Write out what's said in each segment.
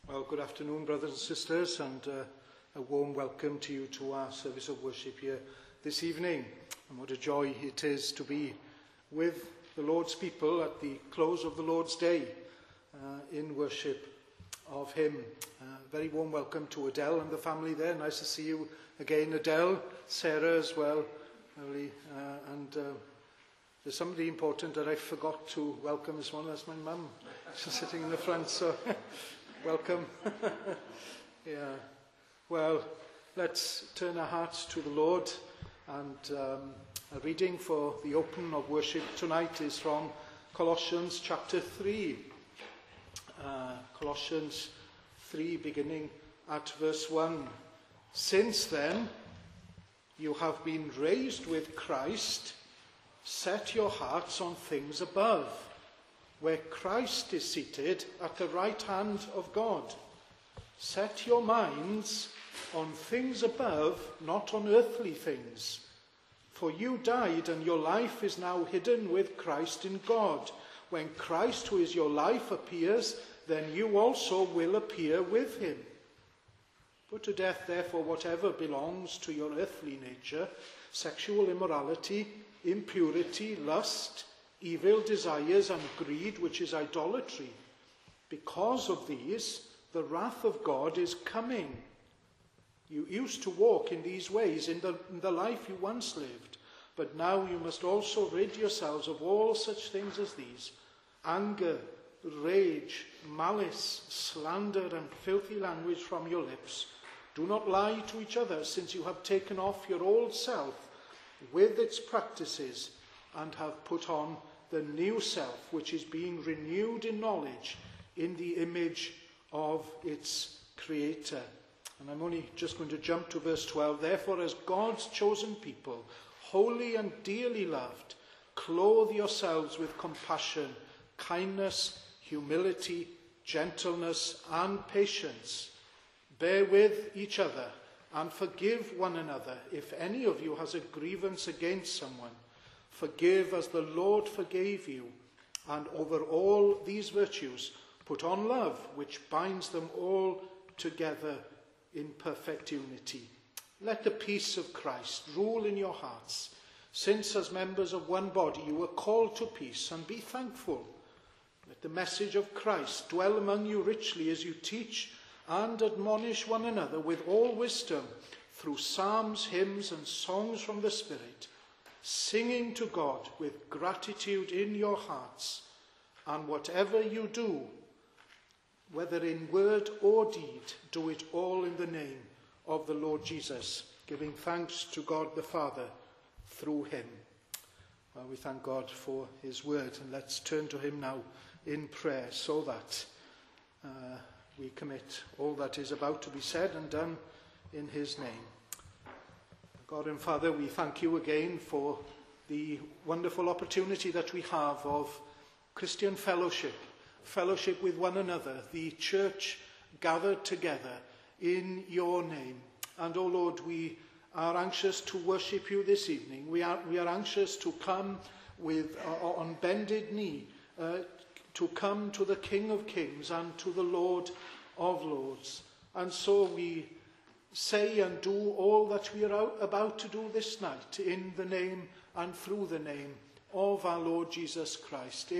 Well, good afternoon, brothers and sisters, and a warm welcome to you to our service of worship here this evening. And what a joy it is to be with the Lord's people at the close of the Lord's Day in worship of Him. Very warm welcome to Adele and the family there. Nice to see you again, Adele, Sarah as well. There's somebody important that I forgot to welcome this morning. That's my mum. She's sitting in the front, so welcome. Yeah. Well, let's turn our hearts to the Lord. And a reading for the open of worship tonight is from Colossians chapter 3. Colossians 3, beginning at verse 1. Since then, you have been raised with Christ. Set your hearts on things above, where Christ is seated at the right hand of God. Set your minds on things above, not on earthly things. For you died, and your life is now hidden with Christ in God. When Christ, who is your life, appears, then you also will appear with him. Put to death, therefore, whatever belongs to your earthly nature: sexual immorality, impurity, lust, evil desires, and greed, which is idolatry. Because of these, the wrath of God is coming. You used to walk in these ways in the life you once lived, but now you must also rid yourselves of all such things as these: anger, rage, malice, slander, and filthy language from your lips. Do not lie to each other, since you have taken off your old self with its practices and have put on the new self, which is being renewed in knowledge in the image of its Creator. And I'm only just going to jump to verse 12. Therefore, as God's chosen people, holy and dearly loved, clothe yourselves with compassion, kindness, humility, gentleness, and patience. Bear with each other and forgive one another. If any of you has a grievance against someone, forgive as the Lord forgave you. And over all these virtues, put on love, which binds them all together in perfect unity. Let the peace of Christ rule in your hearts, since as members of one body you were called to peace, and be thankful. Let the message of Christ dwell among you richly as you teach and admonish one another with all wisdom, through psalms, hymns, and songs from the Spirit, singing to God with gratitude in your hearts. And whatever you do, whether in word or deed, do it all in the name of the Lord Jesus, giving thanks to God the Father through him. Well, we thank God for his word, and let's turn to him now in prayer, so that we commit all that is about to be said and done in his name. God and Father, we thank you again for the wonderful opportunity that we have of Christian fellowship with one another, the church gathered together in your name. And, O Lord, we are anxious to worship you this evening. We are anxious to come with on bended knee, to come to the King of Kings and to the Lord of Lords. And so we say and do all that we are about to do this night in the name and through the name of our Lord Jesus Christ,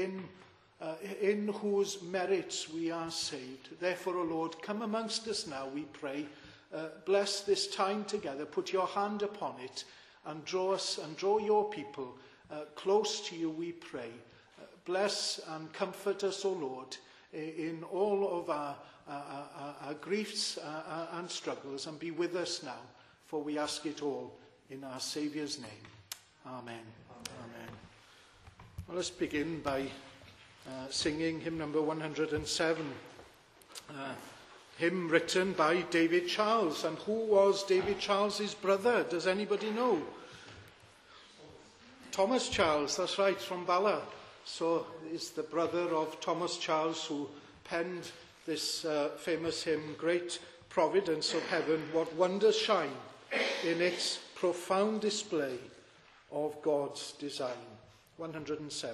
in whose merits we are saved. Therefore, O Lord, come amongst us now, we pray. Bless this time together. Put your hand upon it and draw us and draw your people close to you, we pray. Bless and comfort us, O Lord, in all of our griefs and struggles, and be with us now, for we ask it all in our Saviour's name. Amen. Amen. Well, let's begin by singing hymn number 107, hymn written by David Charles. And who was David Charles's brother? Does anybody know? Thomas Charles, that's right, from Bala. So is the brother of Thomas Charles, who penned this famous hymn, Great Providence of Heaven, what wonders shine in its profound display of God's design. 107.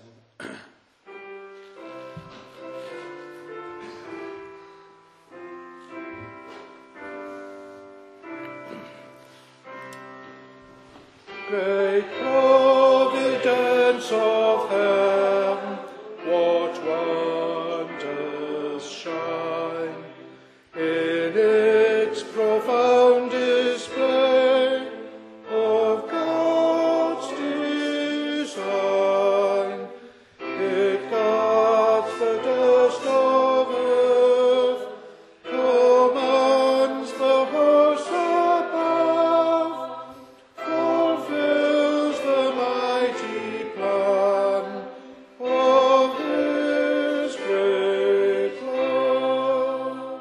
Great providence of heaven, what wonders shine in its profound display of God's design. It guards the dust of earth, commands the hosts above, fulfills the mighty plan of his great love.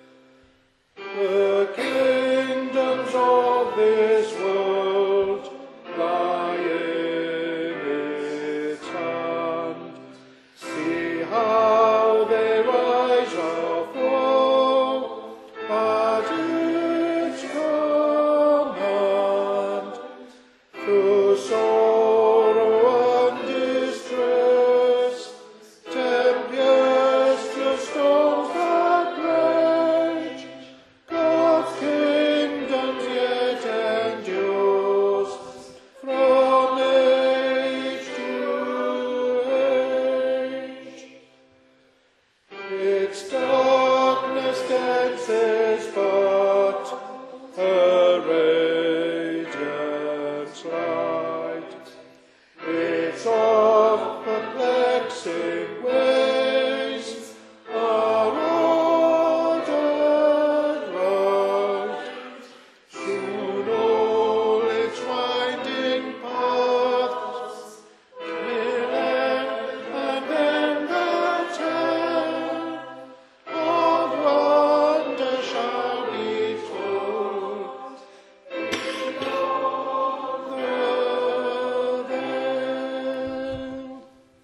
The kingdoms of this world lie in its hand. See how they rise or fall at its command. Through sorrow and distress, tempestuous storms that rage, God's kingdom yet endures from age to age. Its darkness dense is but a radiant light. Its oft perplexing ways are ordered right. Soon all its winding paths will end, and then the tale of wonder shall be told. The veil.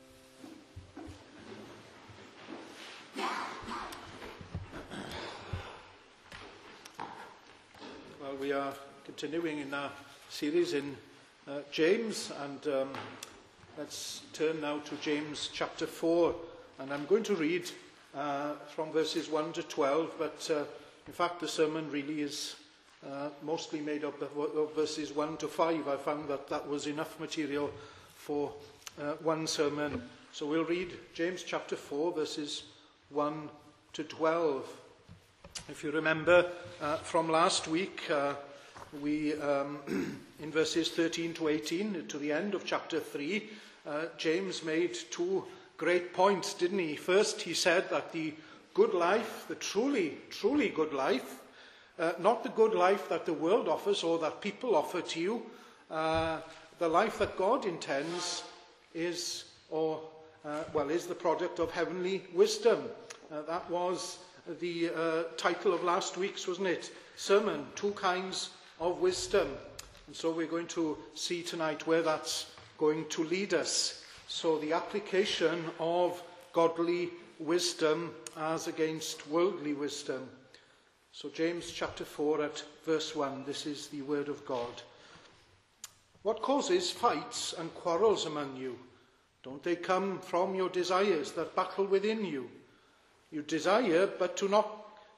Well, we are continuing in our series in James, and let's turn now to James chapter 4. And I'm going to read from verses 1 to 12, but in fact the sermon really is mostly made up of verses 1 to 5. I found that was enough material for one sermon. So we'll read James chapter 4, verses 1 to 12. If you remember from last week, we in verses 13 to 18, to the end of chapter 3, James made two great points, didn't he? First, he said that the good life, the truly good life, not the good life that the world offers or that people offer to you, the life that God intends is the product of heavenly wisdom. That was the title of last week's, wasn't it? Sermon, Two Kinds of Wisdom. And so we're going to see tonight where that's going to lead us. So the application of godly wisdom as against worldly wisdom. So James chapter 4 at verse 1, this is the word of God. What causes fights and quarrels among you? Don't they come from your desires that battle within you? You desire, but do not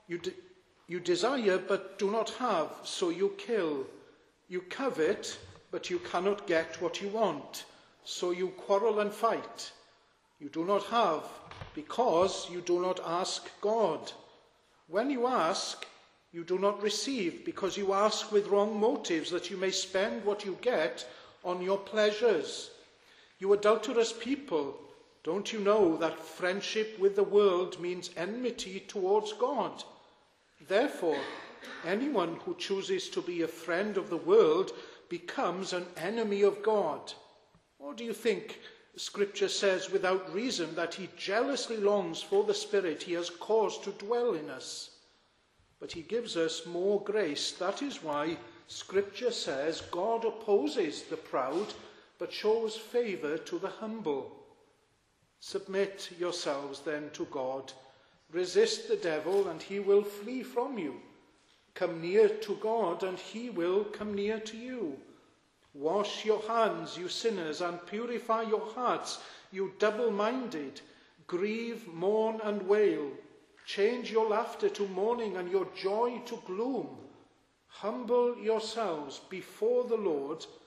have, so you kill. You covet, but you cannot get what you want, so you quarrel and fight. You do not have, because you do not ask God. When you ask, you do not receive, because you ask with wrong motives, that you may spend what you get on your pleasures. You adulterous people, don't you know that friendship with the world means enmity towards God? Therefore, anyone who chooses to be a friend of the world becomes an enemy of God. Or do you think Scripture says without reason that he jealously longs for the Spirit he has caused to dwell in us? But he gives us more grace. That is why Scripture says God opposes the proud, but shows favour to the humble. Submit yourselves then to God. Resist the devil, and he will flee from you. Come near to God, and he will come near to you. Wash your hands, you sinners, and purify your hearts, you double-minded. Grieve, mourn, and wail. Change your laughter to mourning and your joy to gloom. Humble yourselves before the Lord,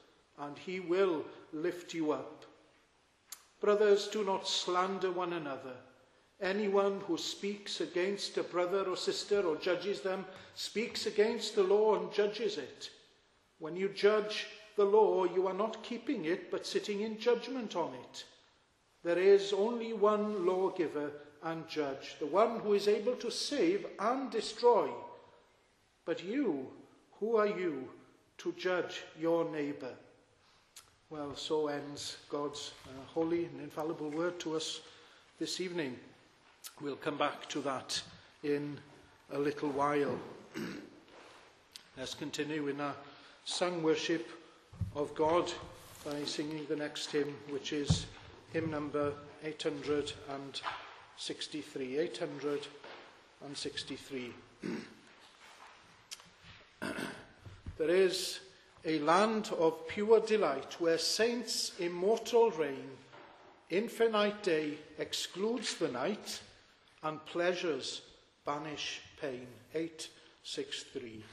and he will lift you up. Brothers, do not slander one another. Anyone who speaks against a brother or sister or judges them speaks against the law and judges it. When you judge the law, you are not keeping it, but sitting in judgment on it. There is only one lawgiver and judge, the one who is able to save and destroy. But you, who are you to judge your neighbour? Well, so ends God's holy and infallible word to us this evening. We'll come back to that in a little while. Let's continue in our sung worship of God by singing the next hymn, which is hymn number 863. 863. There is a land of pure delight where saints' immortal reign, infinite day excludes the night, and pleasures banish pain. 863.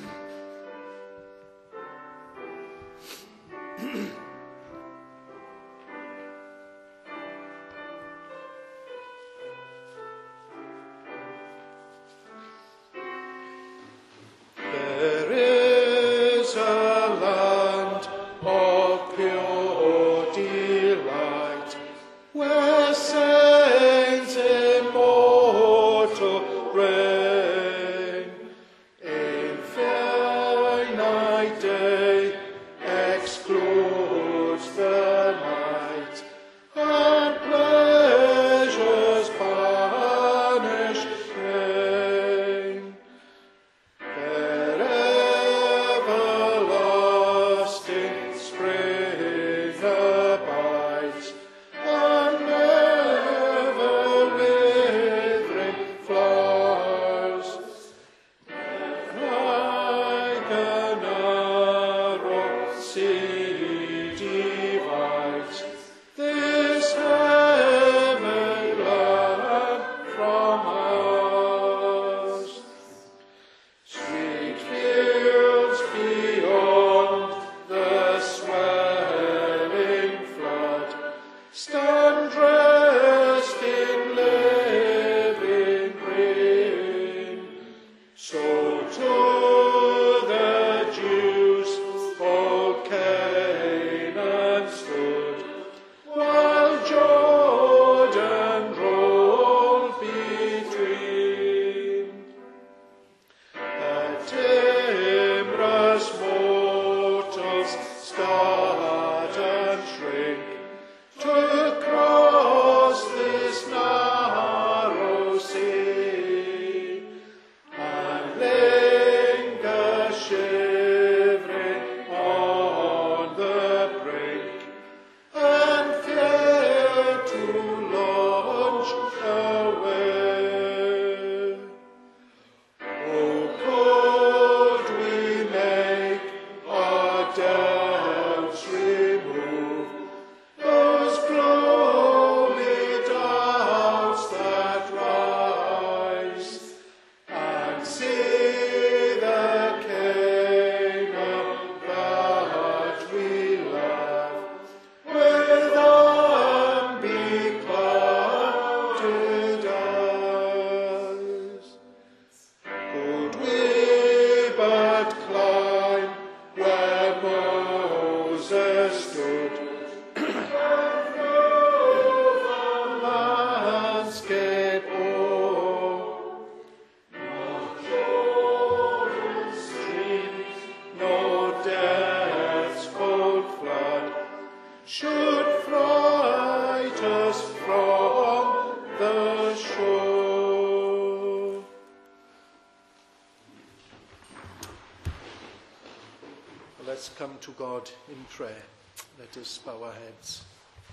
Let's come to God in prayer. Let us bow our heads.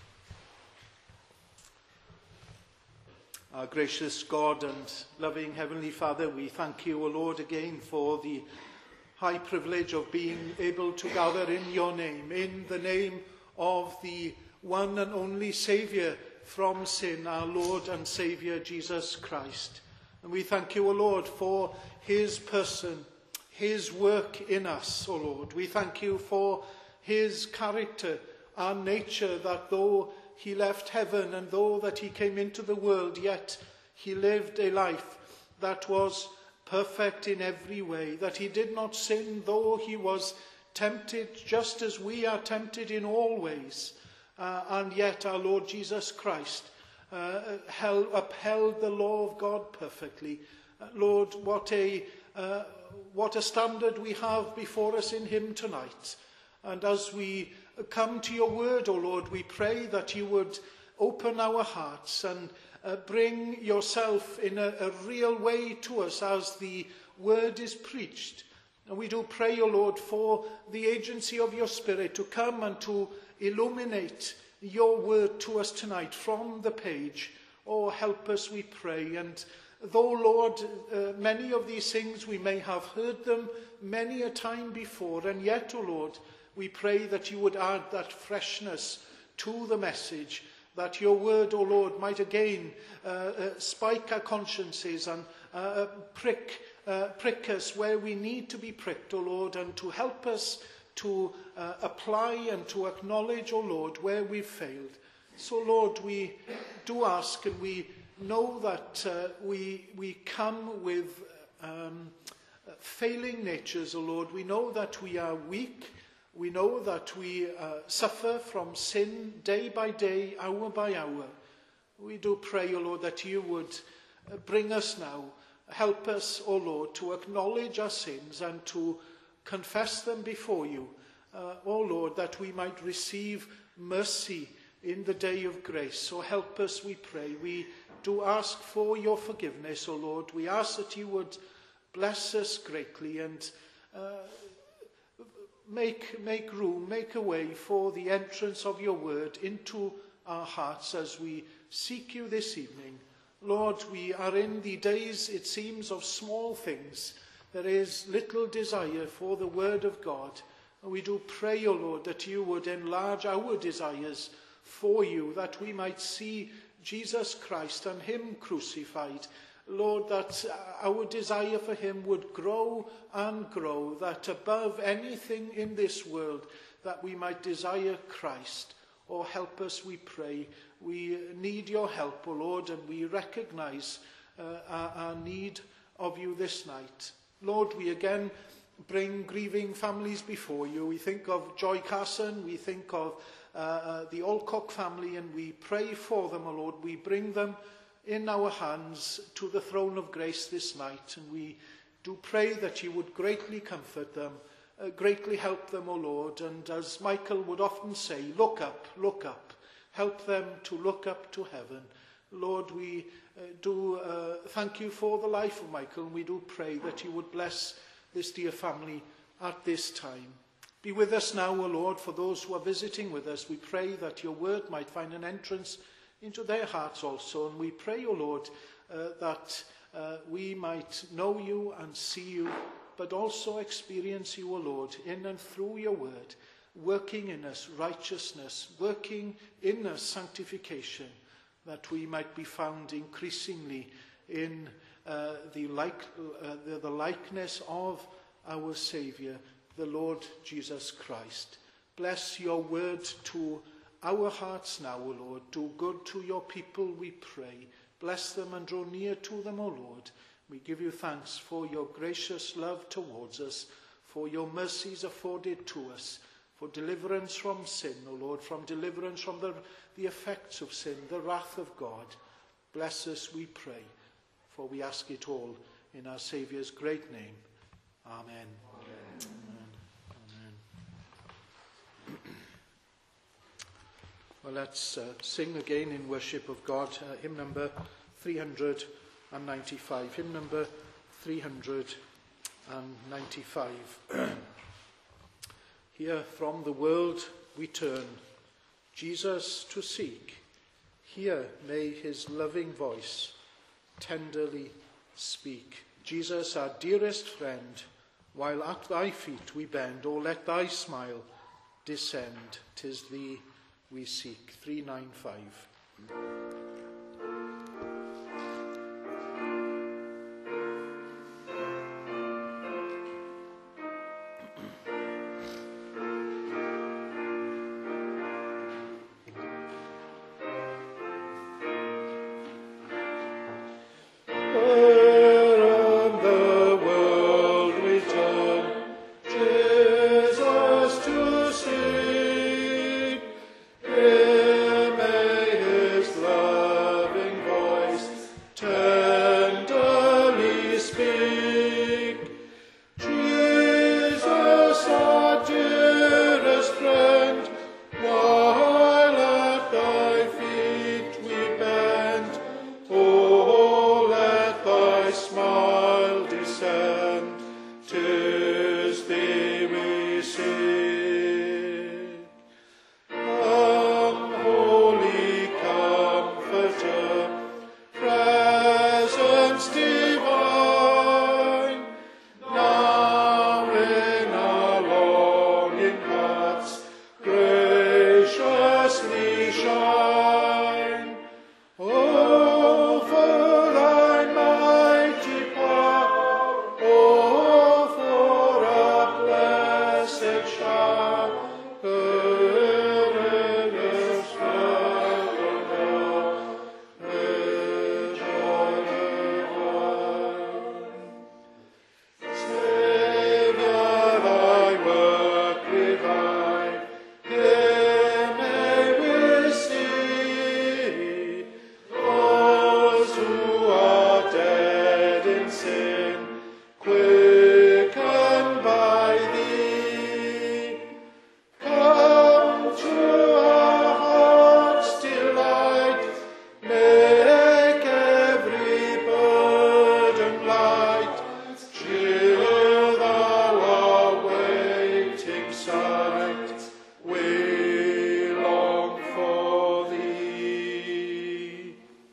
Our gracious God and loving Heavenly Father, we thank you, O Lord, again for the high privilege of being able to gather in your name, in the name of the one and only Saviour from sin, our Lord and Saviour, Jesus Christ. And we thank you, O Lord, for his person, his work in us, O Lord. We thank you for his character and nature, that though he left heaven and though that he came into the world, yet he lived a life that was perfect in every way, that he did not sin, though he was tempted just as we are tempted in all ways. And yet our Lord Jesus Christ upheld the law of God perfectly. Lord, what a standard we have before us in him tonight. And as we come to your word, O Lord, we pray that you would open our hearts and bring yourself in a real way to us as the word is preached. And we do pray, O Lord, for the agency of your Spirit to come and to illuminate your word to us tonight from the page. Oh, help us, we pray. And though, Lord, many of these things we may have heard them many a time before, and yet, O Lord, we pray that you would add that freshness to the message, that your word, O Lord, might again spike our consciences and prick us where we need to be pricked, O Lord, and to help us to apply and to acknowledge, O Lord, where we've failed. So, Lord, we do ask, and we know that we come with failing natures, O Lord. We know that we are weak. We know that we suffer from sin day by day, hour by hour. We do pray, O Lord, that you would bring us now. Help us, O Lord, to acknowledge our sins and to confess them before you. O Lord, that we might receive mercy in the day of grace. So help us, we pray. We do ask for your forgiveness, O Lord. We ask that you would bless us greatly and make room, make a way for the entrance of your word into our hearts as we seek you this evening. Lord, we are in the days, it seems, of small things. There is little desire for the word of God. And we do pray, O Lord, that you would enlarge our desires for you, that we might see Jesus Christ and him crucified. Lord, that our desire for him would grow and grow, that above anything in this world, that we might desire Christ. Oh, help us, we pray. We need your help, O Lord, and we recognize our need of you this night. Lord, we again bring grieving families before you. We think of Joy Carson, we think of the Alcock family, and we pray for them, O Lord. We bring them in our hands to the throne of grace this night, and we do pray that you would greatly comfort them, greatly help them, O Lord. And as Michael would often say, look up, look up. Help them to look up to heaven. Lord, we do thank you for the life of Michael, and we do pray that you would bless this dear family at this time. Be with us now, O Lord, for those who are visiting with us. We pray that your word might find an entrance into their hearts also. And we pray, O Lord, that we might know you and see you, but also experience you, O Lord, in and through your word, working in us righteousness, working in us sanctification, that we might be found increasingly in the likeness of our Saviour, the Lord Jesus Christ. Bless your word to our hearts now, O Lord. Do good to your people, we pray. Bless them and draw near to them, O Lord. We give you thanks for your gracious love towards us, for your mercies afforded to us, for deliverance from sin, O Lord, from deliverance from the effects of sin, the wrath of God. Bless us, we pray, for we ask it all in our Saviour's great name. Amen. Amen. Amen. Well, let's sing again in worship of God, hymn number 395. Hymn number 395. Here from the world we turn, Jesus to seek. Here may his loving voice tenderly speak. Jesus, our dearest friend, while at thy feet we bend, oh, let thy smile descend. 'Tis thee we seek. 395. sin, quickened by thee. Come to our heart's delight, make every burden light, cheer thou our waiting sight, we long for thee.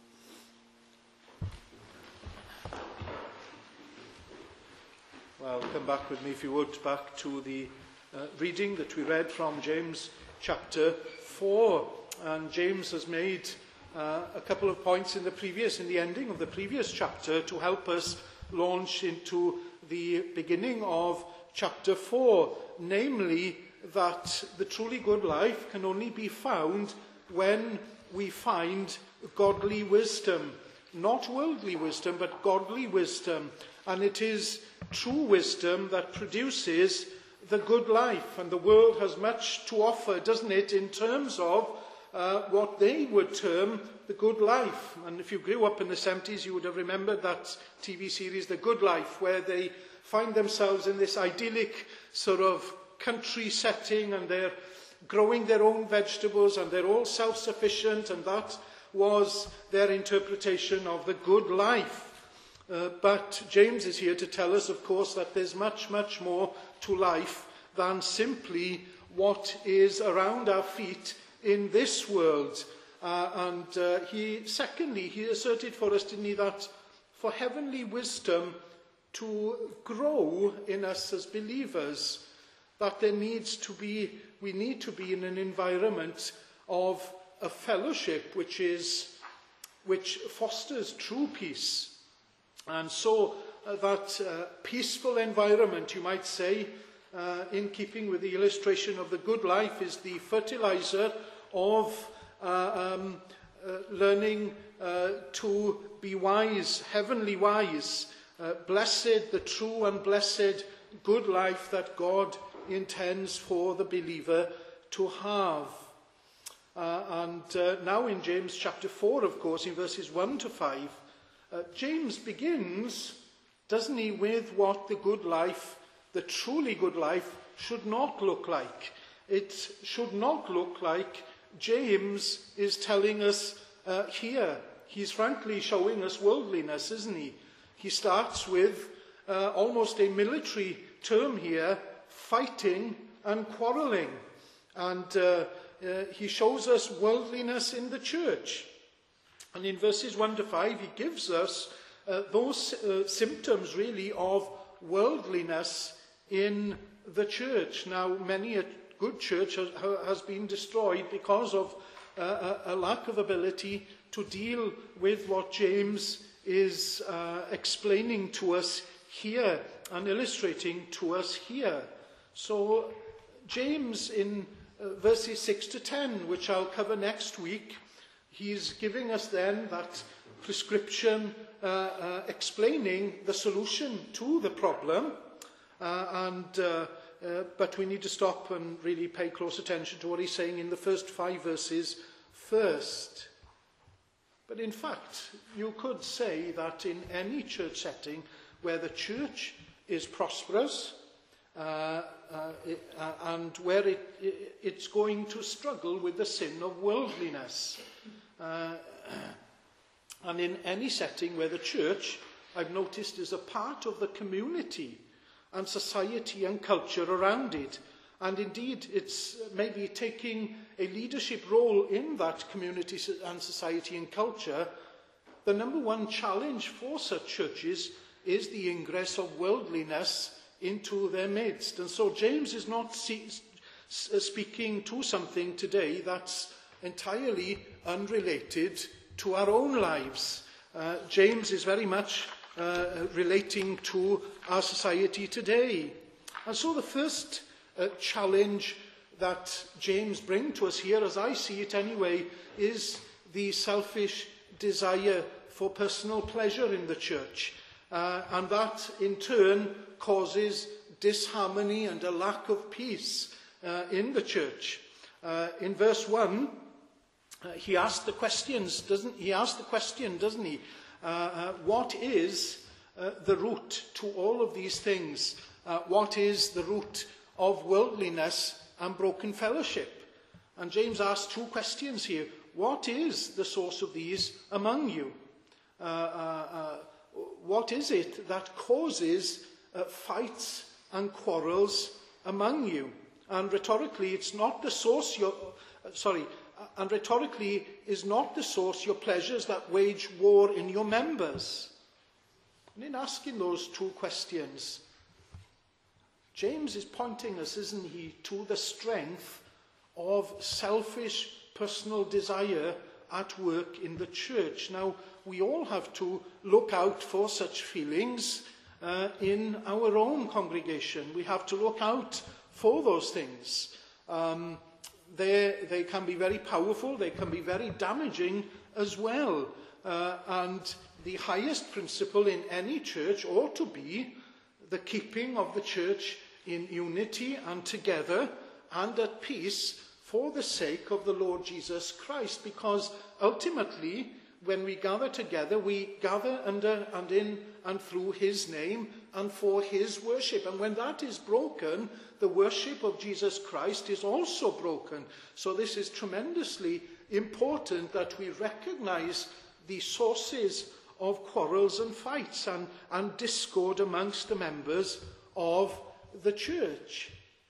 Well, come back with me, if you would, back to the reading that we read from James chapter 4. And James has made a couple of points in the ending of the previous chapter to help us launch into the beginning of chapter 4, namely that the truly good life can only be found when we find godly wisdom. Not worldly wisdom, but godly wisdom. And it is true wisdom that produces the good life. And the world has much to offer, doesn't it, in terms of what they would term the good life. And if you grew up in the 70s, you would have remembered that TV series, The Good Life, where they find themselves in this idyllic sort of country setting, and they're growing their own vegetables, and they're all self-sufficient, and that was their interpretation of the good life. But James is here to tell us, of course, that there's much, much more to life than simply what is around our feet in this world. He asserted for us, didn't he, that for heavenly wisdom to grow in us as believers, that we need to be in an environment of a fellowship which fosters true peace. And so that peaceful environment, you might say, in keeping with the illustration of the good life, is the fertilizer of learning to be wise, heavenly wise. Blessed, the true and blessed good life that God intends for the believer to have. Now in James chapter 4, of course, in verses 1 to 5, James begins, doesn't he, with what the good life, the truly good life, should not look like. It should not look like James is telling us here. He's frankly showing us worldliness, isn't he? He starts with almost a military term here, fighting and quarrelling. And he shows us worldliness in the church. And in verses 1 to 5, he gives us those symptoms, really, of worldliness in the church. Now, many a good church has been destroyed because of a lack of ability to deal with what James is explaining to us here and illustrating to us here. So, James, in verses 6 to 10, which I'll cover next week, he's giving us then that prescription explaining the solution to the problem, but we need to stop and really pay close attention to what he's saying in the first 5 verses first. But in fact, you could say that in any church setting where the church is prosperous and where it's going to struggle with the sin of worldliness, and in any setting where the church, I've noticed, is a part of the community and society and culture around it, and indeed it's maybe taking a leadership role in that community and society and culture, the number one challenge for such churches is the ingress of worldliness into their midst. And so James is not speaking to something today that's entirely unrelated to our own lives. James is very much relating to our society today. And so the first challenge that James brings to us here, as I see it anyway, is the selfish desire for personal pleasure in the church. And that in turn causes disharmony and a lack of peace in the church. In verse 1, he asked the question, doesn't he? What is the root to all of these things? What is the root of worldliness and broken fellowship? And James asks two questions here. What is the source of these among you? What is it that causes fights and quarrels among you? And rhetorically, it's not the source and rhetorically is not the source your pleasures that wage war in your members. And in asking those two questions, James is pointing us, isn't he, to the strength of selfish personal desire at work in the church. Now, we all have to look out for such feelings in our own congregation. We have to look out for those things. They can be very powerful, they can be very damaging as well. And the highest principle in any church ought to be the keeping of the church in unity and together and at peace for the sake of the Lord Jesus Christ. Because ultimately, when we gather together, we gather under and in and through his name and for his worship. And when that is broken, the worship of Jesus Christ is also broken. So this is tremendously important that we recognize the sources of quarrels and fights and discord amongst the members of the church.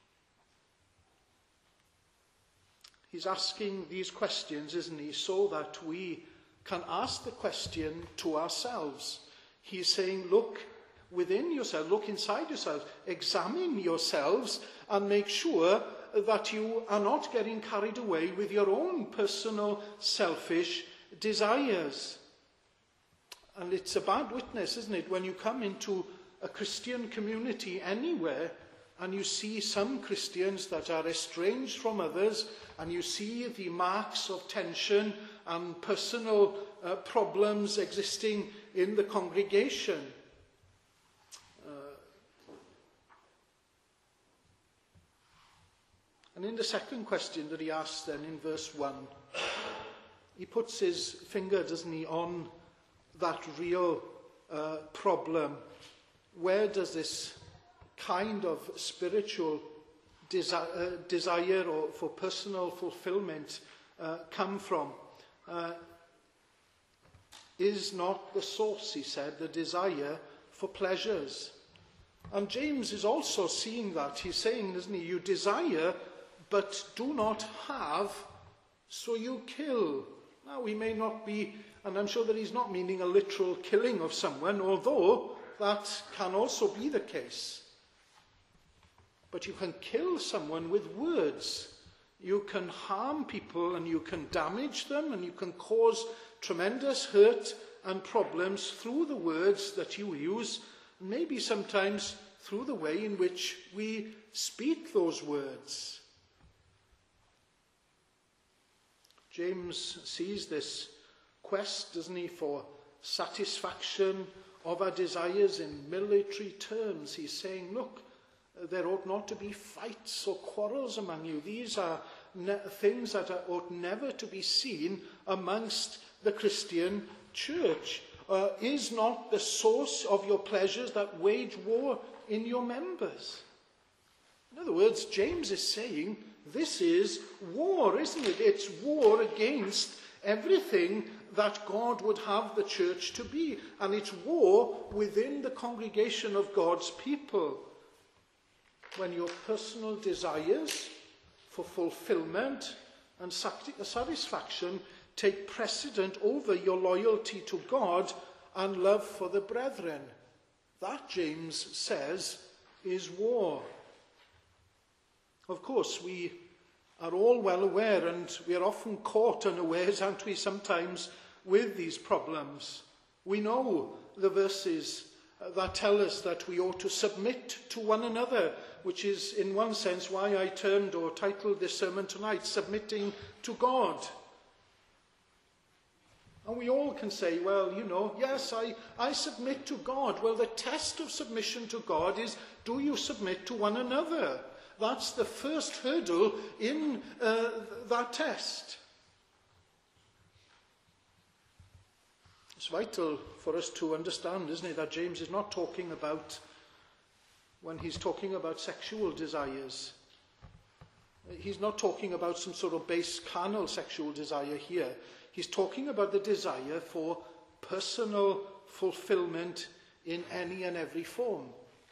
He's asking these questions, isn't he, so that we can ask the question to ourselves. He's saying, look within yourself, look inside yourselves, examine yourselves and make sure that you are not getting carried away with your own personal selfish desires. And it's a bad witness, isn't it, when you come into a Christian community anywhere and you see some Christians that are estranged from others, and you see the marks of tension and personal problems existing in the congregation. And in the second question that he asks then in verse 1, he puts his finger, doesn't he, on that real problem. Where does this kind of spiritual desire or for personal fulfillment come from? Is not the source, he said, the desire for pleasures. And James is also seeing that. He's saying, isn't he, you desire but do not have, so you kill. Now, we may not be, and I'm sure that he's not meaning a literal killing of someone, although that can also be the case. But you can kill someone with words. You can harm people and you can damage them and you can cause tremendous hurt and problems through the words that you use, maybe sometimes through the way in which we speak those words. James sees this quest, doesn't he, for satisfaction of our desires in military terms. He's saying, look, there ought not to be fights or quarrels among you. These are things that ought never to be seen amongst the Christian church. Is not the source of your pleasures that wage war in your members? In other words, James is saying this is war, isn't it? It's war against everything that God would have the church to be. And it's war within the congregation of God's people. When your personal desires for fulfillment and satisfaction take precedent over your loyalty to God and love for the brethren. That, James says, is war. Of course, we are all well aware, and we are often caught unawares, aren't we, sometimes, with these problems. We know the verses that tell us that we ought to submit to one another, which is, in one sense, why I termed or titled this sermon tonight, Submitting to God. And we all can say, well, you know, yes, I submit to God. Well, the test of submission to God is, do you submit to one another? That's the first hurdle in that test. It's vital for us to understand, isn't it, that James is not talking about, when he's talking about sexual desires, he's not talking about some sort of base carnal sexual desire here. He's talking about the desire for personal fulfillment in any and every form.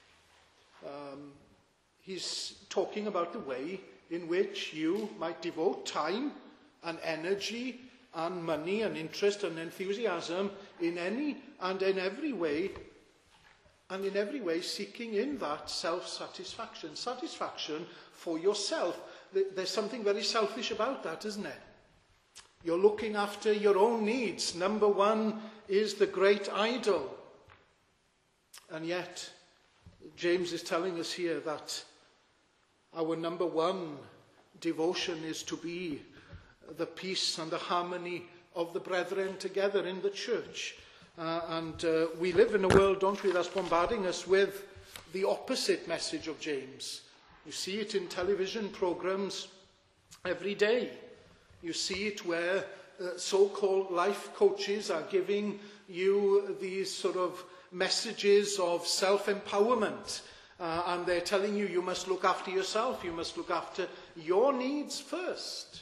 He's talking about the way in which you might devote time and energy and money and interest and enthusiasm in any and in every way, and in every way seeking in that self-satisfaction. Satisfaction for yourself. There's something very selfish about that, isn't there? You're looking after your own needs. Number one is the great idol. And yet, James is telling us here that our number one devotion is to be the peace and the harmony of the brethren together in the church. We live in a world, don't we, that's bombarding us with the opposite message of James. You see it in television programs every day. You see it where so-called life coaches are giving you these sort of messages of self-empowerment. And they're telling you, you must look after yourself, you must look after your needs first.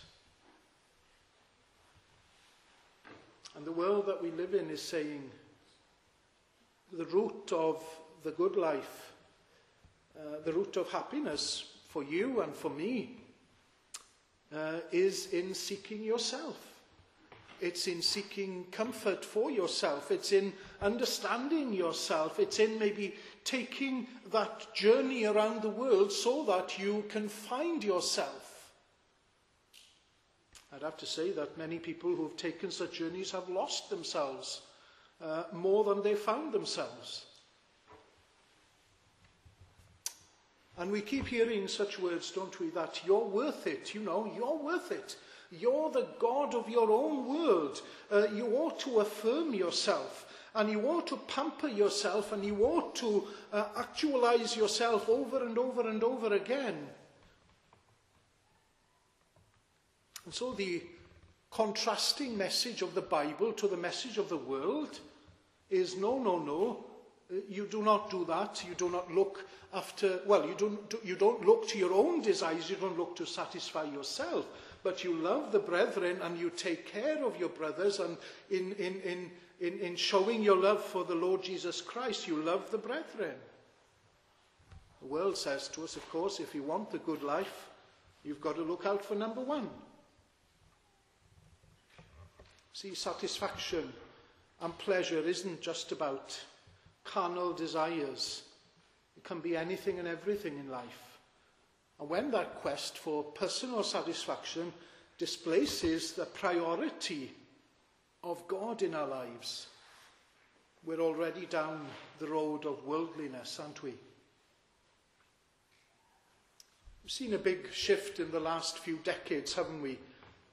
And the world that we live in is saying the root of the good life, the root of happiness for you and for me, is in seeking yourself. It's in seeking comfort for yourself. It's in understanding yourself. It's in maybe taking that journey around the world so that you can find yourself. I'd have to say that many people who've taken such journeys have lost themselves more than they found themselves. And we keep hearing such words, don't we, that you're worth it, you're worth it. You're the God of your own world. You ought to affirm yourself, and you ought to pamper yourself, and you ought to actualize yourself over and over and over again. And so the contrasting message of the Bible to the message of the world is no, you do not do that. You do not look after, you don't look to your own desires, you don't look to satisfy yourself, but you love the brethren and you take care of your brothers, and in showing your love for the Lord Jesus Christ, you love the brethren. The world says to us, of course, if you want the good life, you've got to look out for number one. See, satisfaction and pleasure isn't just about carnal desires. It can be anything and everything in life. And when that quest for personal satisfaction displaces the priority of God in our lives, we're already down the road of worldliness, aren't we? We've seen a big shift in the last few decades, haven't we?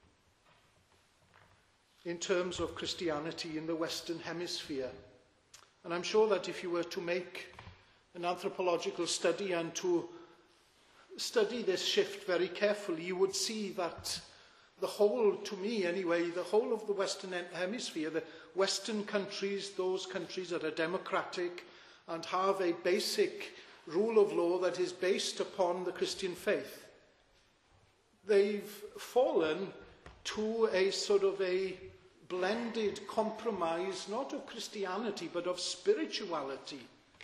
In terms of Christianity in the Western Hemisphere. And I'm sure that if you were to make an anthropological study and to study this shift very carefully, you would see that the whole, to me anyway, the whole of the Western Hemisphere, the Western countries, those countries that are democratic and have a basic rule of law that is based upon the Christian faith, they've fallen to a sort of a blended compromise, not of Christianity, but of spirituality.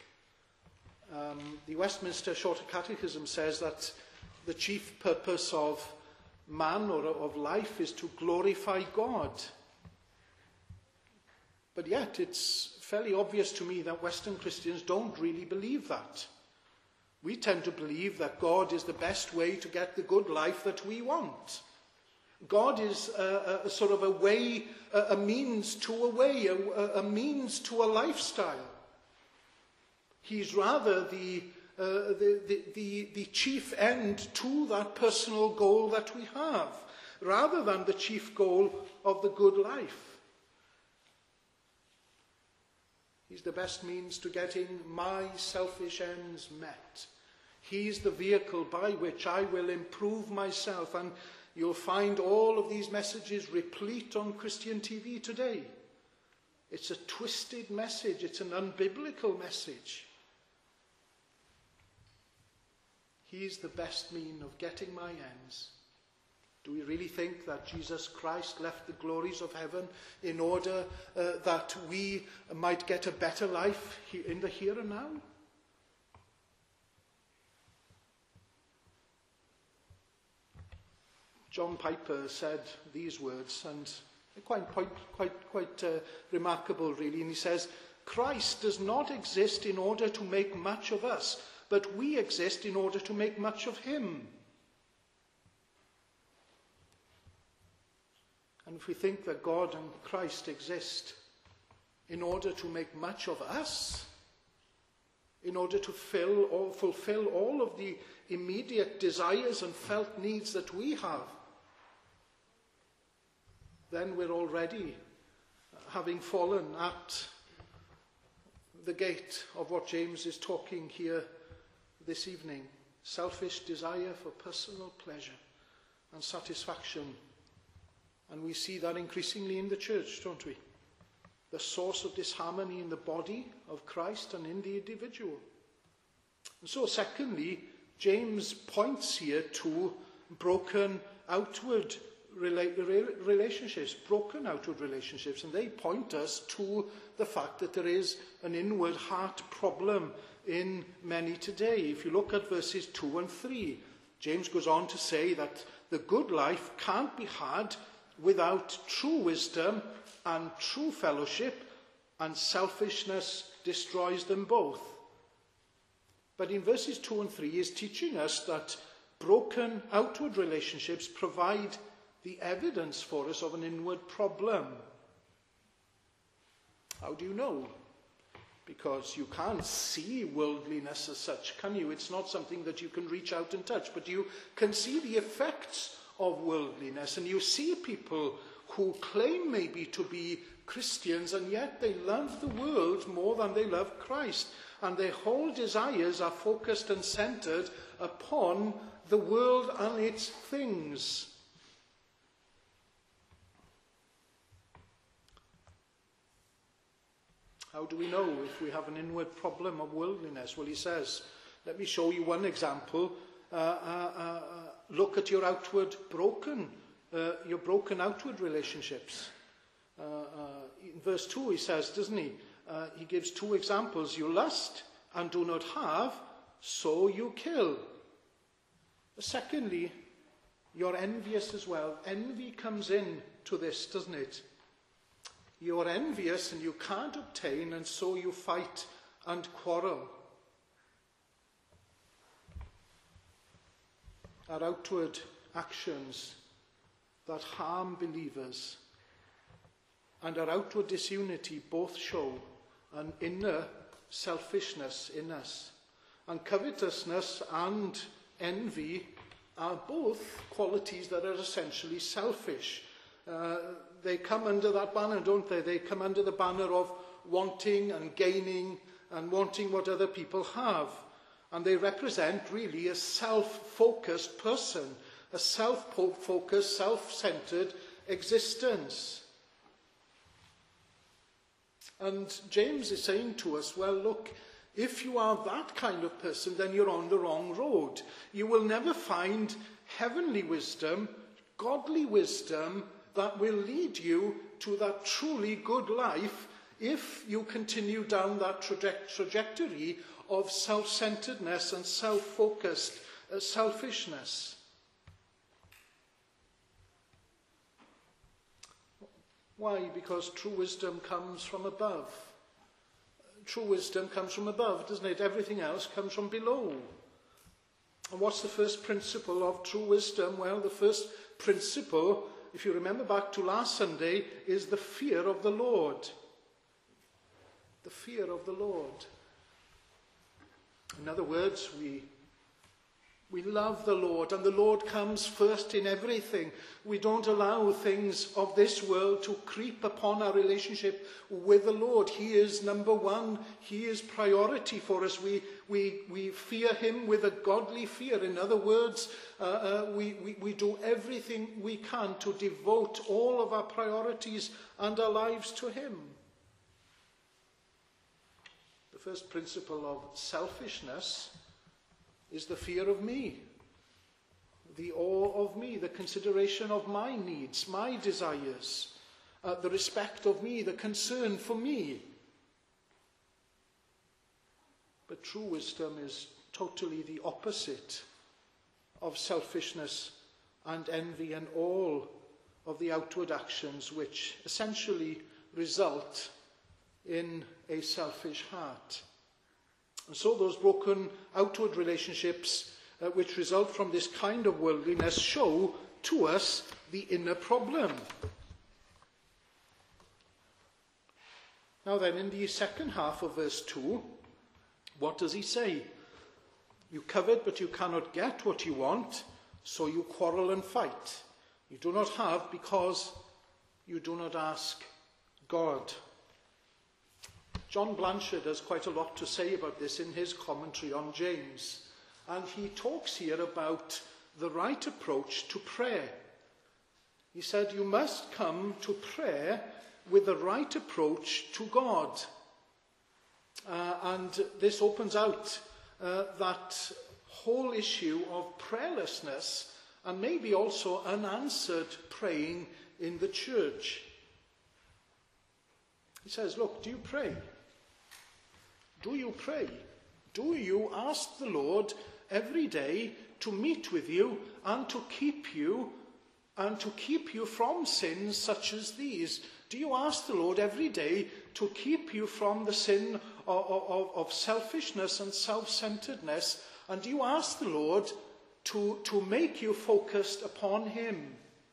The Westminster Shorter Catechism says that the chief purpose of man or of life is to glorify God. But yet it's fairly obvious to me that Western Christians don't really believe that. We tend to believe that God is the best way to get the good life that we want. God is a sort of a way, a means to a way, a means to a lifestyle. He's rather the chief end to that personal goal that we have, rather than the chief goal of the good life. He's the best means to getting my selfish ends met. He's the vehicle by which I will improve myself. And you'll find all of these messages replete on Christian TV today. It's a twisted message. It's an unbiblical message. He's the best mean of getting my ends. Do we really think that Jesus Christ left the glories of heaven in order that we might get a better life in the here and now? John Piper said these words, and they're quite remarkable, really. And he says, Christ does not exist in order to make much of us, but we exist in order to make much of him. And if we think that God and Christ exist in order to make much of us, in order to fulfill all of the immediate desires and felt needs that we have, then we're already having fallen at the gate of what James is talking here this evening. Selfish desire for personal pleasure and satisfaction. And we see that increasingly in the church, don't we? The source of disharmony in the body of Christ and in the individual. And so, secondly, James points here to broken outward relationships, and they point us to the fact that there is an inward heart problem in many today. If you look at verses 2 and 3, James goes on to say that the good life can't be had without true wisdom and true fellowship, and selfishness destroys them both. But in verses 2 and 3, he is teaching us that broken outward relationships provide the evidence for us of an inward problem. How do you know? Because you can't see worldliness as such, can you? It's not something that you can reach out and touch, but you can see the effects of worldliness, and you see people who claim maybe to be Christians, and yet they love the world more than they love Christ, and their whole desires are focused and centered upon the world and its things. How do we know if we have an inward problem of worldliness? Well, he says, let me show you one example. Look at your broken outward relationships. In verse 2 he says, doesn't he? He gives two examples. You lust and do not have, so you kill. Secondly, you're envious as well. Envy comes in to this, doesn't it? You're envious and you can't obtain, and so you fight and quarrel. Our outward actions that harm believers and our outward disunity both show an inner selfishness in us. And covetousness and envy are both qualities that are essentially selfish. They come under that banner, don't they? They come under the banner of wanting and gaining and wanting what other people have. And they represent really a self-focused person, a self-focused, self-centered existence. And James is saying to us, well, look, if you are that kind of person, then you're on the wrong road. You will never find heavenly wisdom, godly wisdom, that will lead you to that truly good life if you continue down that trajectory of self-centeredness and self-focused selfishness. Why? Because true wisdom comes from above. True wisdom comes from above, doesn't it? Everything else comes from below. And what's the first principle of true wisdom? Well, the first principle, if you remember back to last Sunday, is the fear of the Lord. The fear of the Lord. In other words, we love the Lord, and the Lord comes first in everything. We don't allow things of this world to creep upon our relationship with the Lord. He is number one. He is priority for us. We fear him with a godly fear. In other words, we do everything we can to devote all of our priorities and our lives to him. first principle of selfishness is the fear of me, the awe of me, the consideration of my needs, my desires, the respect of me, the concern for me. But true wisdom is totally the opposite of selfishness and envy and all of the outward actions which essentially result in a selfish heart. And so those broken outward relationships which result from this kind of worldliness show to us the inner problem. Now then, in the second half of verse 2, what does he say? You covet, but you cannot get what you want, so you quarrel and fight. You do not have because you do not ask God. John Blanchard has quite a lot to say about this in his commentary on James. And he talks here about the right approach to prayer. He said, you must come to prayer with the right approach to God. And this opens out that whole issue of prayerlessness and maybe also unanswered praying in the church. He says, look, do you pray? Do you pray? Do you ask the Lord every day to meet with you and to keep you from sins such as these? Do you ask the Lord every day to keep you from the sin of selfishness and self-centeredness? And do you ask the Lord to make you focused upon him?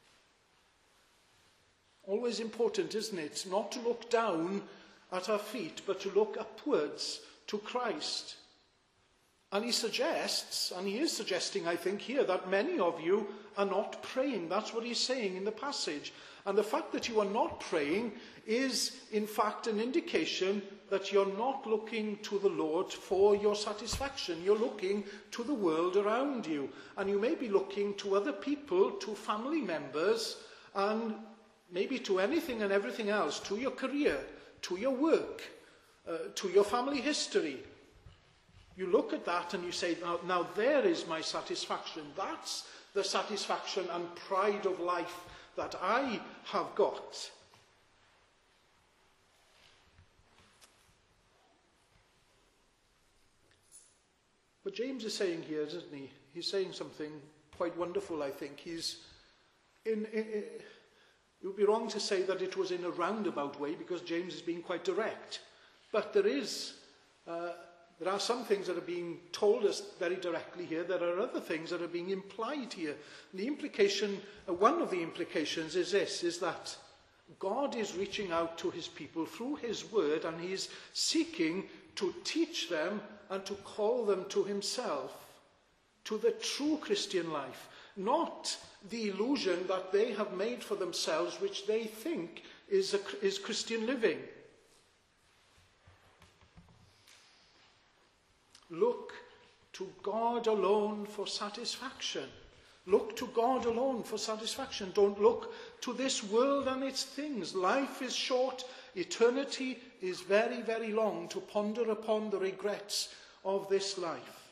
Always important, isn't it? Not to look down at our feet, but to look upwards to Christ. And he suggests, and he is suggesting, I think, here, that many of you are not praying. That's what he's saying in the passage. And the fact that you are not praying is, in fact, an indication that you're not looking to the Lord for your satisfaction. You're looking to the world around you. And you may be looking to other people, to family members, and maybe to anything and everything else, to your career, to your work, to your family history. You look at that and you say, now there is my satisfaction. That's the satisfaction and pride of life that I have got. But James is saying here, isn't he? He's saying something quite wonderful, I think. It would be wrong to say that it was in a roundabout way, because James is being quite direct. But there are some things that are being told us very directly here. There are other things that are being implied here. And the implication, one of the implications is this, is that God is reaching out to his people through his word, and he's seeking to teach them and to call them to himself, to the true Christian life, not the illusion that they have made for themselves, which they think is Christian living. Look to God alone for satisfaction. Look to God alone for satisfaction. Don't look to this world and its things. Life is short. Eternity is very, very long to ponder upon the regrets of this life.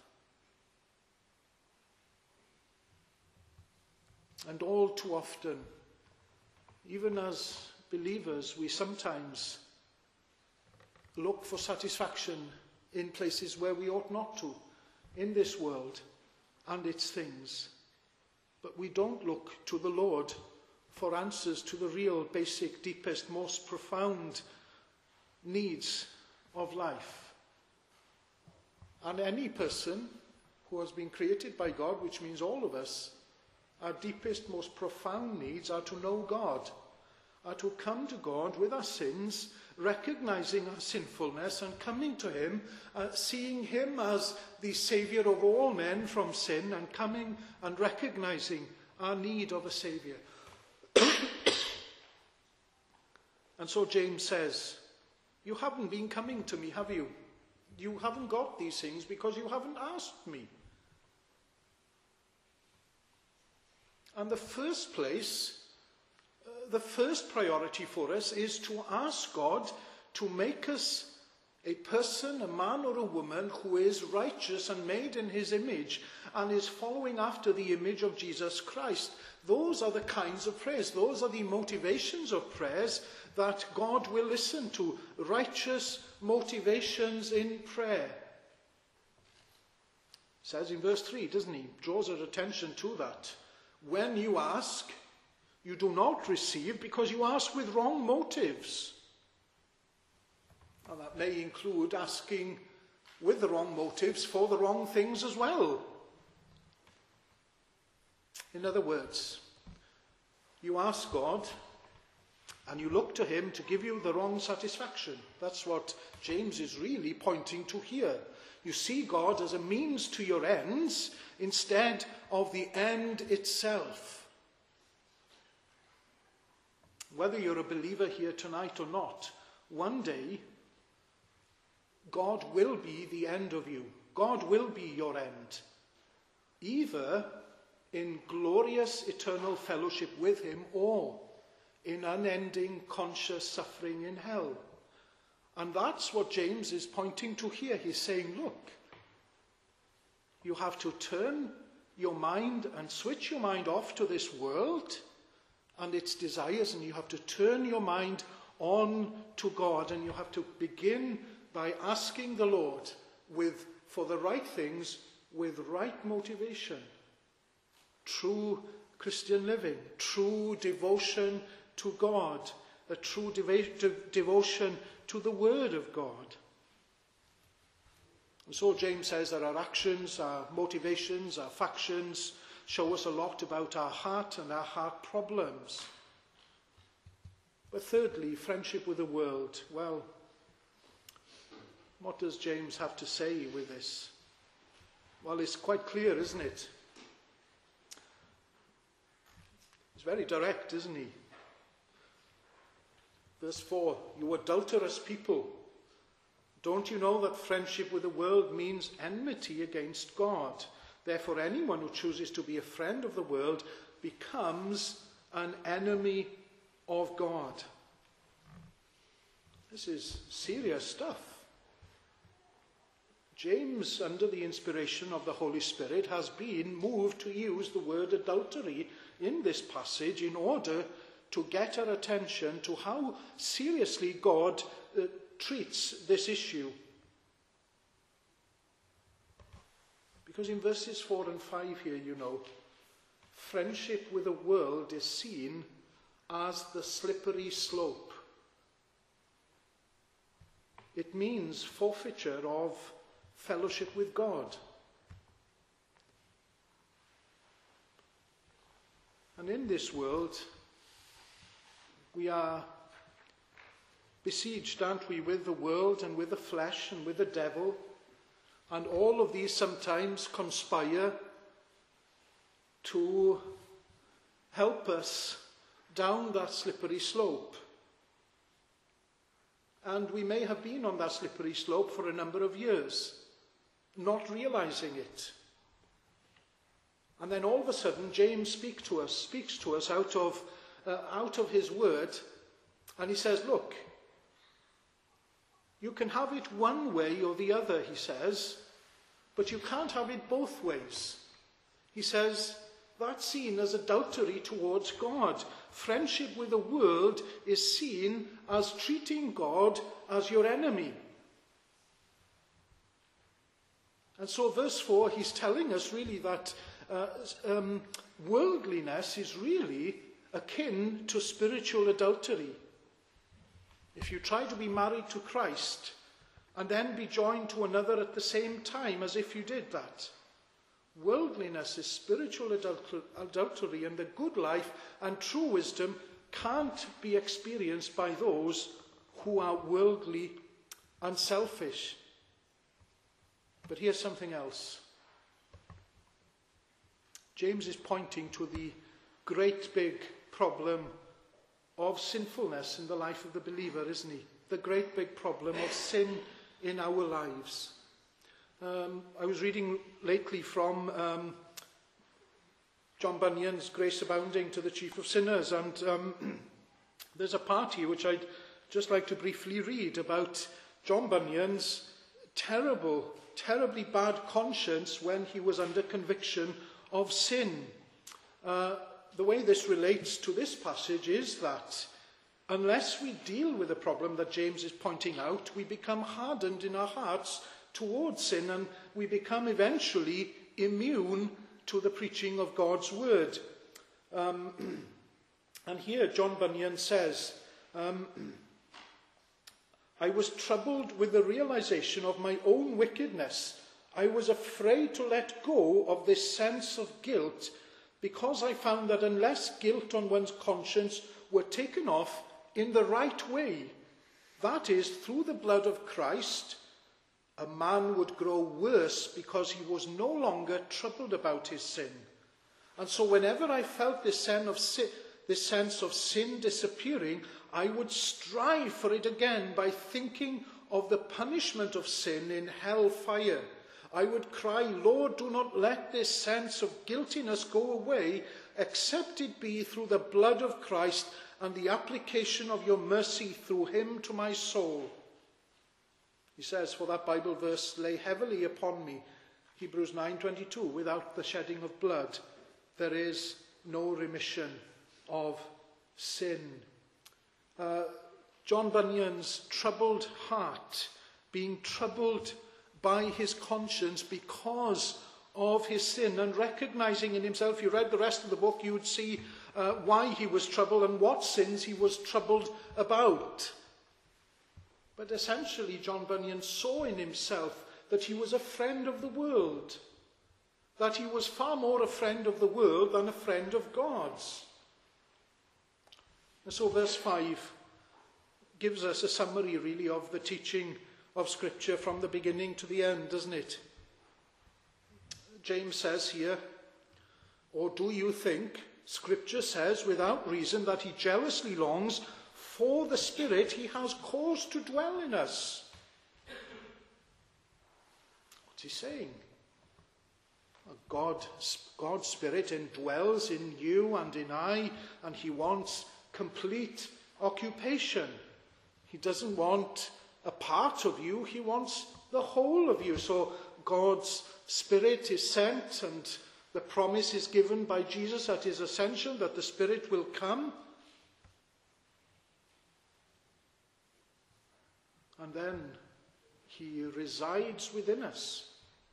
And all too often, even as believers, we sometimes look for satisfaction in places where we ought not to, in this world and its things. But we don't look to the Lord for answers to the real, basic, deepest, most profound needs of life. And any person who has been created by God, which means all of us, our deepest, most profound needs are to know God, are to come to God with our sins, recognizing our sinfulness and coming to him, seeing him as the Saviour of all men from sin, and coming and recognizing our need of a Saviour. And so James says, you haven't been coming to me, have you? You haven't got these things because you haven't asked me. And the first place, the first priority for us is to ask God to make us A person, a man or a woman who is righteous and made in his image and is following after the image of Jesus Christ. Those are the kinds of prayers. Those are the motivations of prayers that God will listen to. Righteous motivations in prayer. Says in verse 3, doesn't he? Draws our attention to that. When you ask, you do not receive because you ask with wrong motives. And that may include asking with the wrong motives for the wrong things as well. In other words, you ask God and you look to him to give you the wrong satisfaction. That's what James is really pointing to here. You see God as a means to your ends instead of the end itself. Whether you're a believer here tonight or not, one day God will be the end of you. God will be your end. Either in glorious eternal fellowship with him or in unending conscious suffering in hell. And that's what James is pointing to here. He's saying, look, you have to turn your mind and switch your mind off to this world and its desires, and you have to turn your mind on to God, and you have to begin by asking the Lord for the right things with right motivation. True Christian living, true devotion to God, a true devotion to the Word of God. And so James says that our actions, our motivations, our factions show us a lot about our heart and our heart problems. But thirdly, friendship with the world. Well, what does James have to say with this? Well, it's quite clear, isn't it? He's very direct, isn't he? Verse 4, you adulterous people, don't you know that friendship with the world means enmity against God? Therefore, anyone who chooses to be a friend of the world becomes an enemy of God. This is serious stuff. James, under the inspiration of the Holy Spirit, has been moved to use the word adultery in this passage in order to get our attention to how seriously God treats this issue. Because in verses 4 and 5 here, friendship with the world is seen as the slippery slope. It means forfeiture of fellowship with God. And in this world, we are besieged, aren't we, with the world and with the flesh and with the devil. And all of these sometimes conspire to help us down that slippery slope. And we may have been on that slippery slope for a number of years, not realizing it. And then all of a sudden, James speaks to us out of his word, and he says, look, you can have it one way or the other, he says, but you can't have it both ways. He says, that's seen as adultery towards God. Friendship with the world is seen as treating God as your enemy. And so verse 4, he's telling us really that worldliness is really akin to spiritual adultery. If you try to be married to Christ and then be joined to another at the same time as if you did that, worldliness is spiritual adultery, and the good life and true wisdom can't be experienced by those who are worldly and selfish. But here's something else. James is pointing to the great big problem of sinfulness in the life of the believer, isn't he? The great big problem of sin in our lives. I was reading lately from John Bunyan's Grace Abounding to the Chief of Sinners, and there's a part here which I'd just like to briefly read about John Bunyan's terribly bad conscience when he was under conviction of sin. The way this relates to this passage is that unless we deal with the problem that James is pointing out, we become hardened in our hearts towards sin, and we become eventually immune to the preaching of God's word. And here John Bunyan says, I was troubled with the realization of my own wickedness. I was afraid to let go of this sense of guilt, because I found that unless guilt on one's conscience were taken off in the right way, that is, through the blood of Christ, a man would grow worse because he was no longer troubled about his sin. And so whenever I felt this sense of sin disappearing, I would strive for it again by thinking of the punishment of sin in hell fire. I would cry, Lord, do not let this sense of guiltiness go away, except it be through the blood of Christ and the application of your mercy through him to my soul. He says, for that Bible verse, lay heavily upon me, Hebrews 9:22, without the shedding of blood, there is no remission of sin. John Bunyan's troubled heart, being troubled by his conscience because of his sin, and recognizing in himself, if you read the rest of the book, you would see why he was troubled and what sins he was troubled about. But essentially, John Bunyan saw in himself that he was a friend of the world, that he was far more a friend of the world than a friend of God's. And so verse 5 gives us a summary, really, of the teaching of Scripture from the beginning to the end, doesn't it? James says here, or do you think, Scripture says without reason, that he jealously longs for the Spirit he has caused to dwell in us? What's he saying? God's Spirit indwells in you and in I, and he wants complete occupation. He doesn't want a part of you, he wants the whole of you. So God's Spirit is sent, and the promise is given by Jesus at his ascension that the Spirit will come. And then he resides within us.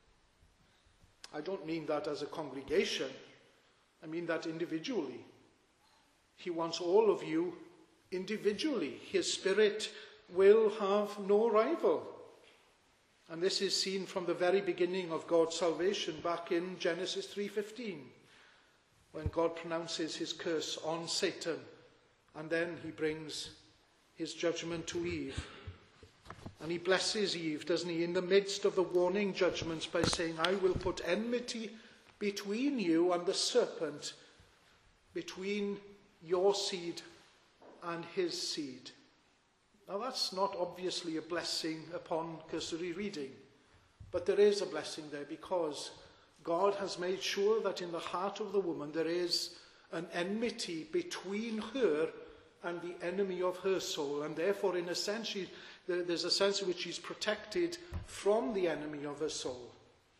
I don't mean that as a congregation. I mean that individually. He wants all of you individually. His Spirit will have no rival. And this is seen from the very beginning of God's salvation back in Genesis 3:15, when God pronounces his curse on Satan, and then he brings his judgment to Eve. And he blesses Eve, doesn't he, in the midst of the warning judgments by saying, I will put enmity between you and the serpent, between your seed and his seed. Now that's not obviously a blessing upon cursory reading, but there is a blessing there, because God has made sure that in the heart of the woman there is an enmity between her and the enemy of her soul, and therefore in a sense there's a sense in which she's protected from the enemy of her soul.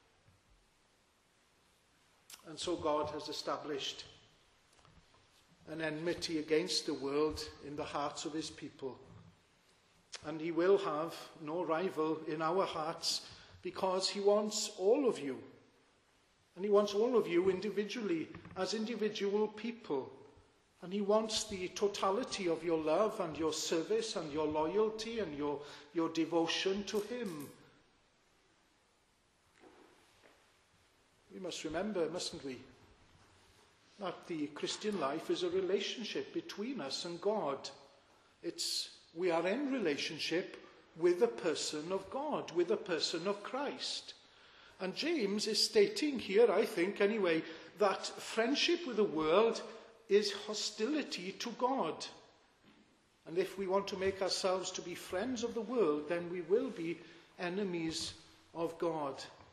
And so God has established an enmity against the world in the hearts of his people. And he will have no rival in our hearts, because he wants all of you. And he wants all of you individually, as individual people. And he wants the totality of your love and your service and your loyalty and your devotion to him. We must remember, mustn't we, that the Christian life is a relationship between us and God. We are in relationship with the person of God, with the person of Christ. And James is stating here, I think anyway, that friendship with the world is hostility to God. And if we want to make ourselves to be friends of the world, then we will be enemies of God.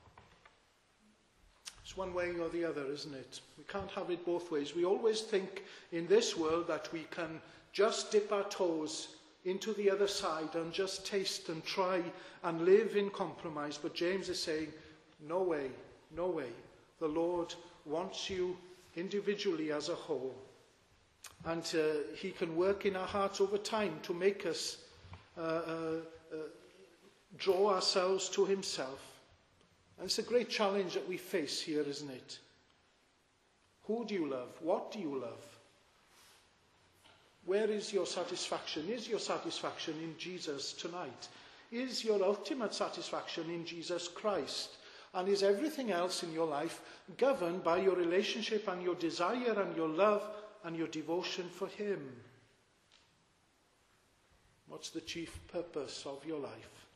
It's one way or the other, isn't it? We can't have it both ways. We always think in this world that we can just dip our toes into the other side and just taste and try and live in compromise. But James is saying, no way, no way. The Lord wants you individually as a whole. And he can work in our hearts over time to make us draw ourselves to himself. And it's a great challenge that we face here, isn't it? Who do you love? What do you love? Where is your satisfaction? Is your satisfaction in Jesus tonight? Is your ultimate satisfaction in Jesus Christ? And is everything else in your life governed by your relationship and your desire and your love and your devotion for him? What's the chief purpose of your life?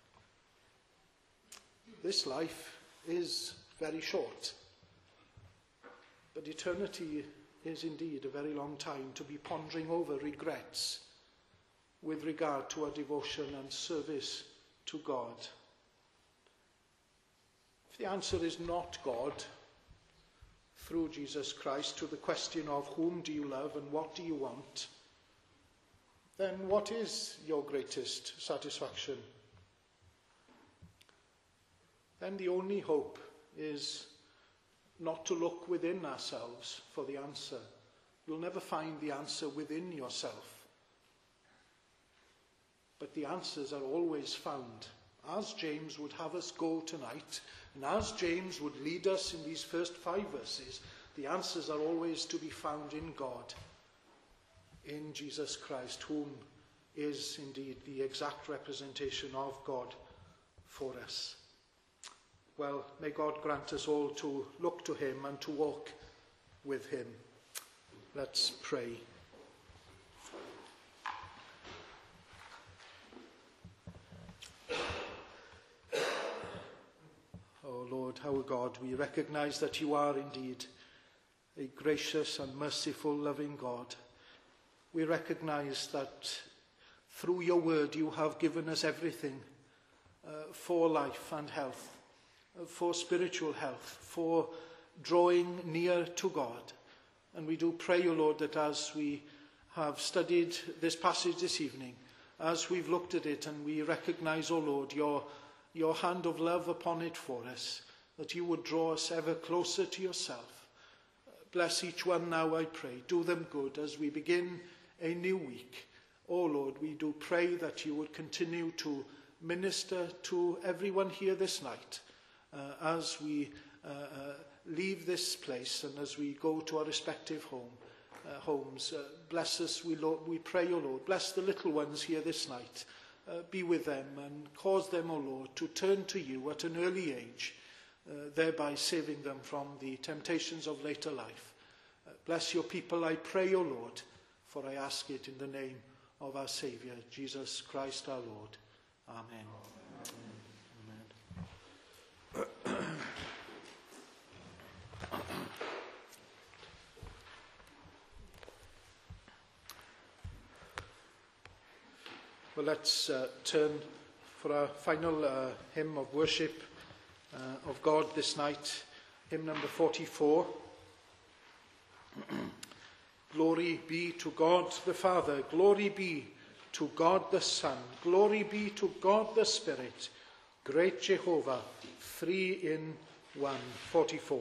This life is very short, but eternity is indeed a very long time to be pondering over regrets with regard to our devotion and service to God. If the answer is not God, through Jesus Christ, to the question of whom do you love and what do you want, then what is your greatest satisfaction? Then the only hope is not to look within ourselves for the answer. You'll never find the answer within yourself. But the answers are always found, as James would have us go tonight, and as James would lead us in these first 5 verses, the answers are always to be found in God, in Jesus Christ, whom is indeed the exact representation of God for us. Well, may God grant us all to look to him and to walk with him. Let's pray. Oh Lord, our God, we recognize that you are indeed a gracious and merciful, loving God. We recognize that through your word you have given us everything for life and health, for spiritual health, for drawing near to God. And we do pray, O Lord, that as we have studied this passage this evening, as we've looked at it and we recognize, O Lord, your hand of love upon it for us, that you would draw us ever closer to yourself. Bless each one now, I pray. Do them good as we begin a new week. O Lord, we do pray that you would continue to minister to everyone here this night as we leave this place and as we go to our respective homes. Bless us, we pray, O Lord. Bless the little ones here this night. Be with them and cause them, O Lord, to turn to you at an early age, thereby saving them from the temptations of later life. Bless your people, I pray, O Lord, for I ask it in the name of our Saviour, Jesus Christ our Lord. Amen. Amen. Well, let's turn for our final hymn of worship of God this night, hymn number 44. Glory be to God the Father, glory be to God the Son, glory be to God the Spirit, great Jehovah, 3 in 1. 44.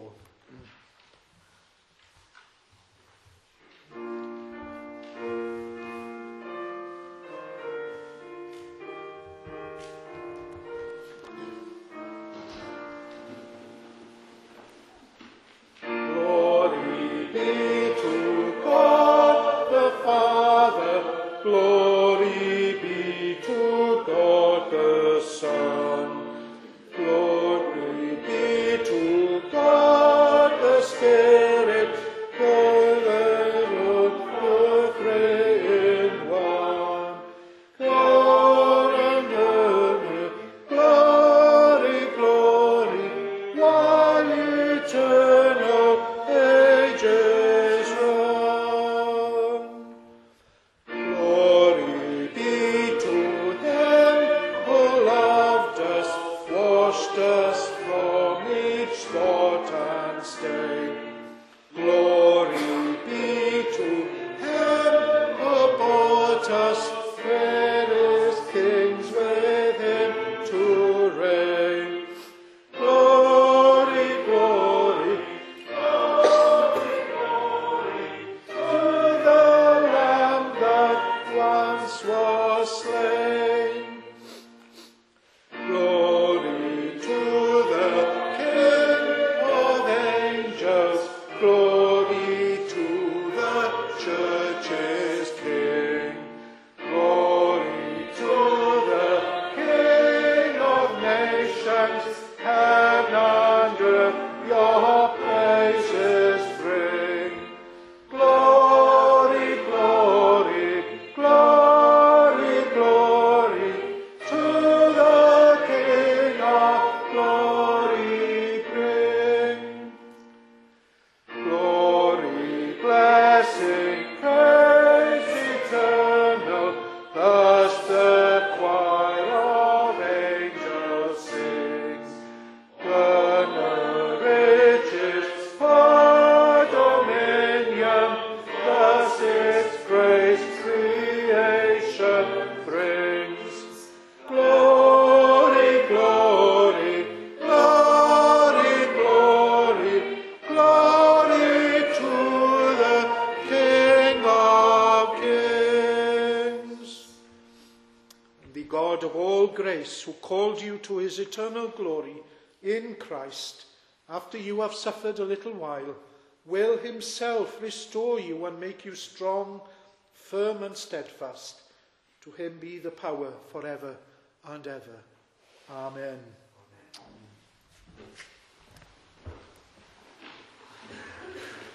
Glory be to him who bought us, your praises bring. Glory, glory, glory, glory to the King of glory bring. Glory, blessing, praise eternal, thus the choir of angels sings. Honor, riches, for dominion, thus its praise creation brings. Glory, glory, glory, glory, glory to the King of kings. The God of all grace, who called you to his eternal glory in Christ, after you have suffered a little while, will himself restore you and make you strong, firm and steadfast. To him be the power forever and ever. Amen.